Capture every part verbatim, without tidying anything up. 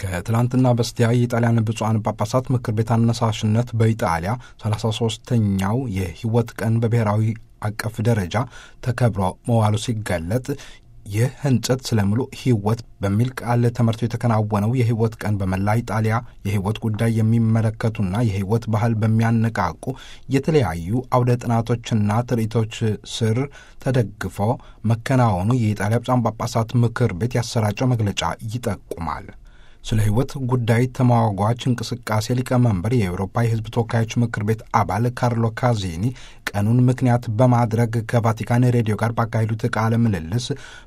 ከትላንትና በስቲያ የኢጣሊያን ብፁዓን ጳጳሳት ምክር ቤት አነሳሽነት በኢጣሊያ ሰላሳ ሦስተኛው የሕይወት ቀን በብሔራዊ አቀፍ ደረጃ ተከብሮ መዋሉ ሲገለጥ ይህ ህንጸት ስለ ሙሉ ሕይወት በሚል ቃል ተመርቶ የተከናወነው የሕይወት ቀን በመላ ኢጣሊያ የሕይወት ጉዳይ የሚመለከቱና የሕይወት ባህል በሚያነቃቁ የተለያዩ አውደ ጥናቶችና ትርኢቶች ስር ተደግፎ መከናወኑ የኢጣሊያ ብፁዓን ጳጳሳት ምክር ቤት ያሰራጨው መግለጫ ይጠቁማል። ስለ ሕይወት ጉዳይ ተሟጋች እንቅስቃሴ ሊቀመንበር የአውሮፓ የሕዝብ ተወካዮች ምክር ቤት አባል ካርሎ ካዚኒ ቀኑን ምክንያት በማድረግ ከቫቲካን ሬዲዮ ጋር ባካሄዱት ቃለ ምልልስ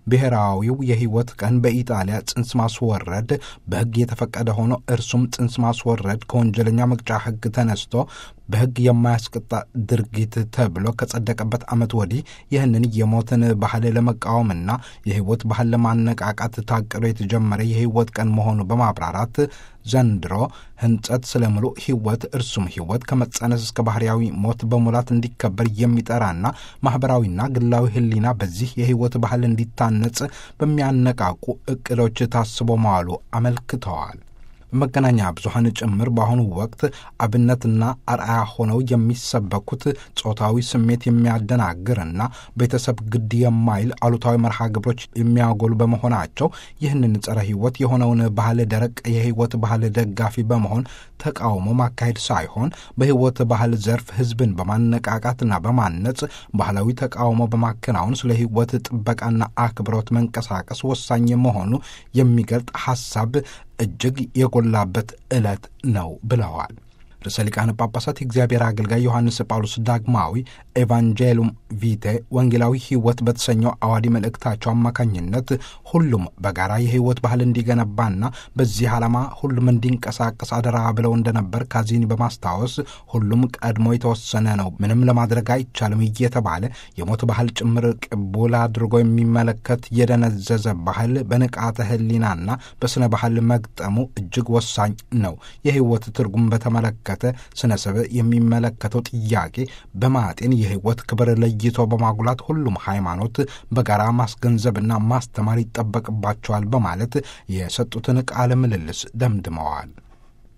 ብሔራዊው የሕይወት ቀን በኢጣሊያ ጽንስ ማስወረድ በሕግ የተፈቀደ ሆኖ እርሱም ጽንስ ማስወረድ ከወንጀለኛ መቅጫ ሕግ ተነስቶ በሕግ የማያስቀጣ ድርጊት ተብሎ ከጸደቀበት ዓመት ወዲህ ይህንን የሞትን ባህል ለመቃወምና የሕይወት ባህል ለማነቃቃት ታቅዶ የተጀመረ የሕይወት ቀን መሆኑ በማብራራት ዘንድሮ ህንጸት ስለ ሙሉ ሕይወት እርሱም ሕይወት ከመጸነስ እስከ ባህርያዊ ሞት በሙላት እንዲከበር የሚጠራና ማኅበራዊና ግላዊ ሕሊና በዚህ የሕይወት ባህል እንዲታነጽ በሚያነቃቁ ዕቅዶች ታስቦ መዋሉ አመልክተዋል። መገናኛ ብዙኃን ጭምር በአሁኑ ወቅት አብነትና አርአያ ሆነው የሚሰበኩት ጾታዊ ስሜት የሚያደናግርና ቤተሰብ ግድ የማይል አሉታዊ መርሃ ግብሮች የሚያጎሉ በመሆናቸው ይህንን ጸረ ሕይወት የሆነውን ባህል ደረቅ የሕይወት ባህል ደጋፊ በመሆን ተቃውሞ ማካሄድ ሳይሆን በሕይወት ባህል ዘርፍ ሕዝብን በማነቃቃትና በማነጽ ባህላዊ ተቃውሞ በማከናወን ስለ ሕይወት ጥበቃና አክብሮት መንቀሳቀስ ወሳኝ መሆኑ የሚገልጥ ሐሳብ እጅግ የጎላበት ዕለት ነው ብለዋል። ርዕሰ ሊቃነ ጳጳሳት የእግዚአብሔር አገልጋይ ዮሐንስ ጳውሎስ ዳግማዊ ኤቫንጀሉም ቪቴ ወንጌላዊ ሕይወት በተሰኘው አዋዲ መልእክታቸው አማካኝነት ሁሉም በጋራ የሕይወት ባህል እንዲገነባና በዚህ ዓላማ ሁሉም እንዲንቀሳቀስ አደራ ብለው እንደነበር ካዚኒ በማስታወስ ሁሉም ቀድሞ የተወሰነ ነው፣ ምንም ለማድረግ አይቻልም እየተባለ የሞት ባህል ጭምር ቅቡል አድርጎ የሚመለከት የደነዘዘ ባህል በንቃተ ሕሊናና በስነ ባህል መግጠሙ እጅግ ወሳኝ ነው። የሕይወት ትርጉም በተመለከተ ስነ ሰብ የሚመለከተው ጥያቄ በማጤን የሕይወት ክብር ለይቶ በማጉላት ሁሉም ሃይማኖት በጋራ ማስገንዘብና ማስተማር ይጠበቅባቸዋል በማለት የሰጡትን ቃለ ምልልስ ደምድመዋል።